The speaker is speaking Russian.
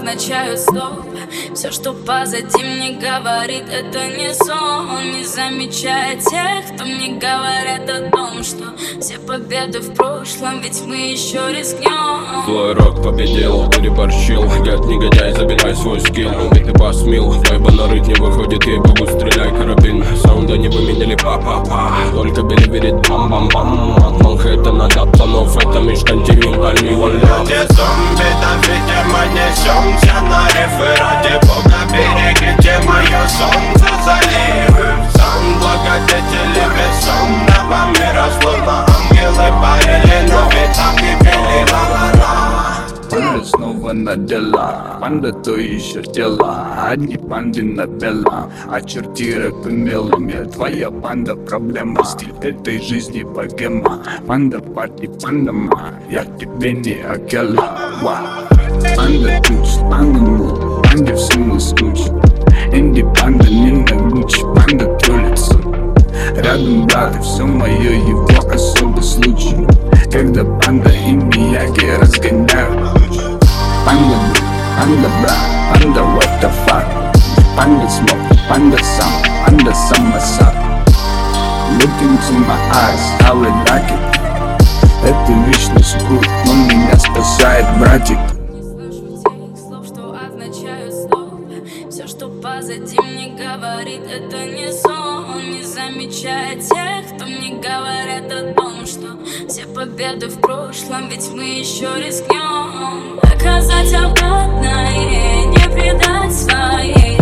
означают стоп. Все, что позади, мне говорит, это не сон. Не замечая тех, кто мне говорят о том, что все победы в прошлом, ведь мы еще рискнем. Злой рок победил, переборщил. Гад, негодяй, забирай свой скилл. Ведь ты посмел, вайба нарыть не выходит, ей-богу, стреляй карабин. Саунда не поменяли, па-па-па. Только Билли верит, бам-бам-бам. От Манхэттена до Планов, это межконтинентальный валяп. Где зомби, да видимо несемся на рифы. Ради бога берегите мое солнце, заливы. Сам благодетели весом неба мира, словно ангелы парили, но ведь так и пели ла-ла-ла. Панда снова на дела, панда то еще дела. Одни панды на бела, а черти рэп умелыми. Твоя панда проблема, стиль этой жизни богема. Панда парти, панда ма, я тебе не акела. Панда ключ, панда мул, панде всему скуч. Энди панда не на гуч, панда троллится. Рядом брат, и все мое его особый случай. Когда панда и мияги разгоняют. Панда был, панда брат, панда what the fuck. Панда смог, панда сам, панда самосад. Look into my eyes, how I like it. Это вечный скрут, но меня спасает братик. Не слышу тех слов, что означают стоп. Все, что позади, мне говорит, это не сон. Не замечая тех, кто мне говорят о том, что все победы в прошлом, ведь мы еще рискнем. Доказать обратное, не предать своей